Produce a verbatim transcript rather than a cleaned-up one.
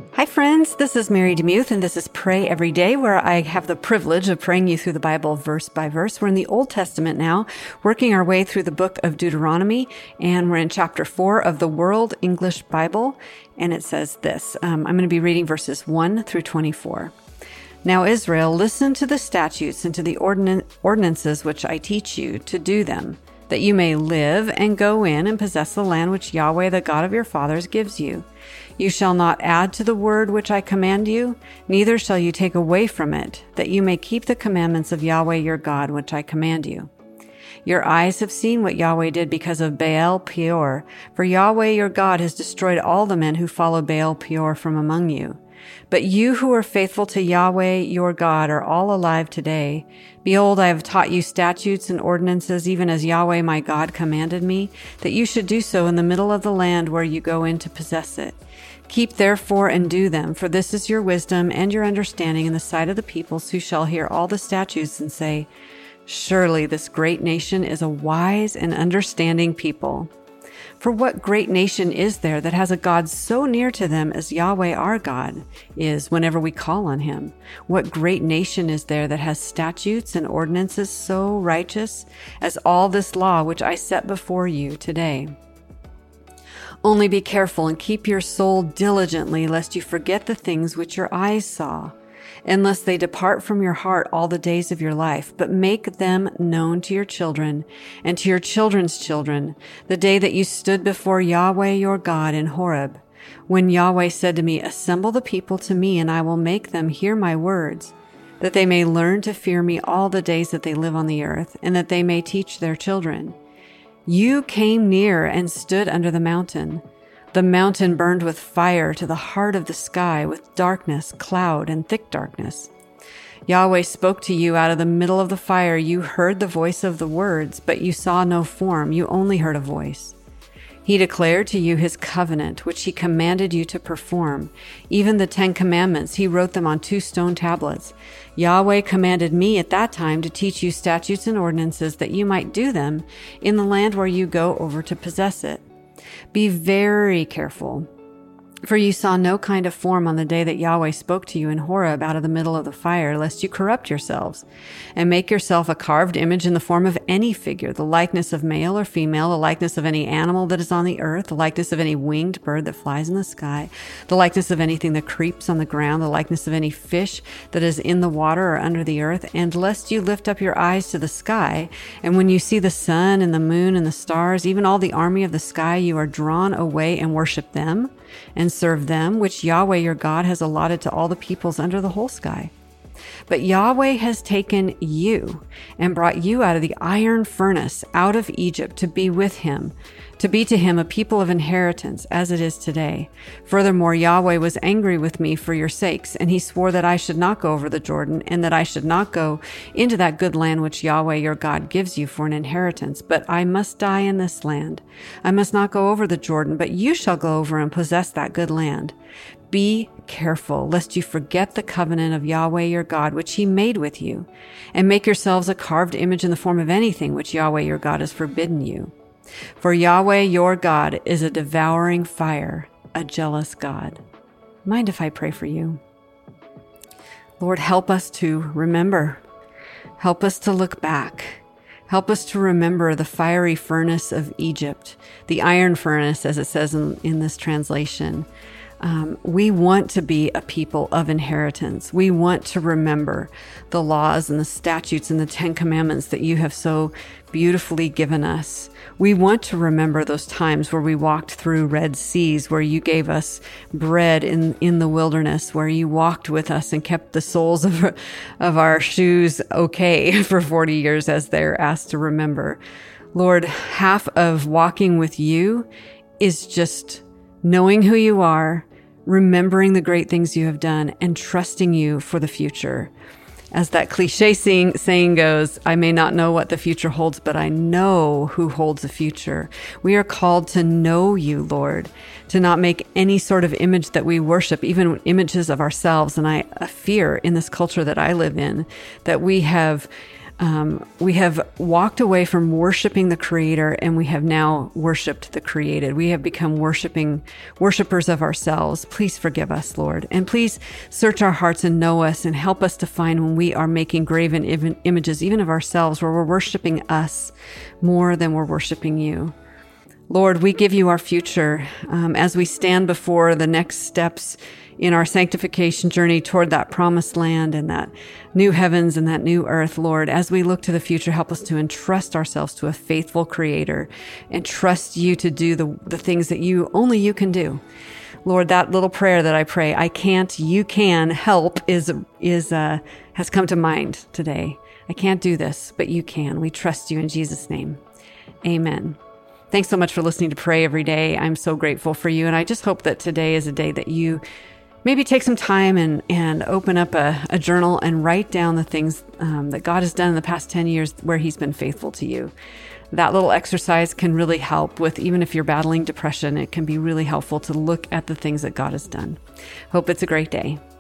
Hi friends, this is Mary DeMuth and this is Pray Every Day, where I have the privilege of praying you through the Bible verse by verse. We're in the Old Testament now, working our way through the book of Deuteronomy, and we're in chapter four of the World English Bible, and it says this. Um, I'm going to be reading verses one through twenty-four. Now Israel, listen to the statutes and to the ordin- ordinances which I teach you to do them, that you may live and go in and possess the land which Yahweh, the God of your fathers, gives you. You shall not add to the word which I command you, neither shall you take away from it, that you may keep the commandments of Yahweh your God, which I command you. Your eyes have seen what Yahweh did because of Baal Peor, for Yahweh your God has destroyed all the men who follow Baal Peor from among you. But you who are faithful to Yahweh your God are all alive today. Behold, I have taught you statutes and ordinances, even as Yahweh my God commanded me, that you should do so in the middle of the land where you go in to possess it. Keep therefore and do them, for this is your wisdom and your understanding in the sight of the peoples, who shall hear all the statutes and say, surely this great nation is a wise and understanding people. For what great nation is there that has a God so near to them as Yahweh our God is whenever we call on him? What great nation is there that has statutes and ordinances so righteous as all this law which I set before you today? Only be careful and keep your soul diligently, lest you forget the things which your eyes saw, unless they depart from your heart all the days of your life, but make them known to your children and to your children's children, the day that you stood before Yahweh your God in Horeb, when Yahweh said to me, assemble the people to me, and I will make them hear my words, that they may learn to fear me all the days that they live on the earth, and that they may teach their children. You came near and stood under the mountain. The mountain burned with fire to the heart of the sky, with darkness, cloud, and thick darkness. Yahweh spoke to you out of the middle of the fire. You heard the voice of the words, but you saw no form. You only heard a voice. He declared to you his covenant, which he commanded you to perform. Even the Ten Commandments, he wrote them on two stone tablets. Yahweh commanded me at that time to teach you statutes and ordinances, that you might do them in the land where you go over to possess it. Be very careful, for you saw no kind of form on the day that Yahweh spoke to you in Horeb out of the middle of the fire, lest you corrupt yourselves, and make yourself a carved image in the form of any figure, the likeness of male or female, the likeness of any animal that is on the earth, the likeness of any winged bird that flies in the sky, the likeness of anything that creeps on the ground, the likeness of any fish that is in the water or under the earth, and lest you lift up your eyes to the sky, and when you see the sun and the moon and the stars, even all the army of the sky, you are drawn away and worship them, and serve them, which Yahweh your God has allotted to all the peoples under the whole sky. But Yahweh has taken you and brought you out of the iron furnace, out of Egypt, to be with him, to be to him a people of inheritance, as it is today. Furthermore, Yahweh was angry with me for your sakes, and he swore that I should not go over the Jordan, and that I should not go into that good land which Yahweh your God gives you for an inheritance. But I must die in this land. I must not go over the Jordan, but you shall go over and possess that good land. Be careful, lest you forget the covenant of Yahweh your God, which he made with you, and make yourselves a carved image in the form of anything which Yahweh your God has forbidden you. For Yahweh your God is a devouring fire, a jealous God. Mind if I pray for you? Lord, help us to remember. Help us to look back. Help us to remember the fiery furnace of Egypt, the iron furnace, as it says in, in this translation. Um, we want to be a people of inheritance. We want to remember the laws and the statutes and the Ten Commandments that you have so beautifully given us. We want to remember those times where we walked through Red Seas, where you gave us bread in, in the wilderness, where you walked with us and kept the soles of, of our shoes okay for forty years, as they're asked to remember. Lord, half of walking with you is just knowing who you are, remembering the great things you have done, and trusting you for the future. As that cliche saying, saying goes, I may not know what the future holds, but I know who holds the future. We are called to know you, Lord, to not make any sort of image that we worship, even images of ourselves. And I fear in this culture that I live in, that we have Um, we have walked away from worshiping the Creator, and we have now worshiped the created. We have become worshiping worshipers of ourselves. Please forgive us, Lord. And please search our hearts and know us and help us to find when we are making graven im- images, even of ourselves, where we're worshiping us more than we're worshiping you. Lord, we give you our future um, as we stand before the next steps in our sanctification journey toward that promised land and that new heavens and that new earth. Lord, as we look to the future, help us to entrust ourselves to a faithful Creator and trust you to do the, the things that you only you can do. Lord, that little prayer that I pray, I can't, you can, help is is uh, has come to mind today. I can't do this, but you can. We trust you in Jesus' name. Amen. Thanks so much for listening to Pray Every Day. I'm so grateful for you. And I just hope that today is a day that you maybe take some time and, and open up a, a journal and write down the things um, that God has done in the past ten years where he's been faithful to you. That little exercise can really help with, even if you're battling depression, it can be really helpful to look at the things that God has done. Hope it's a great day.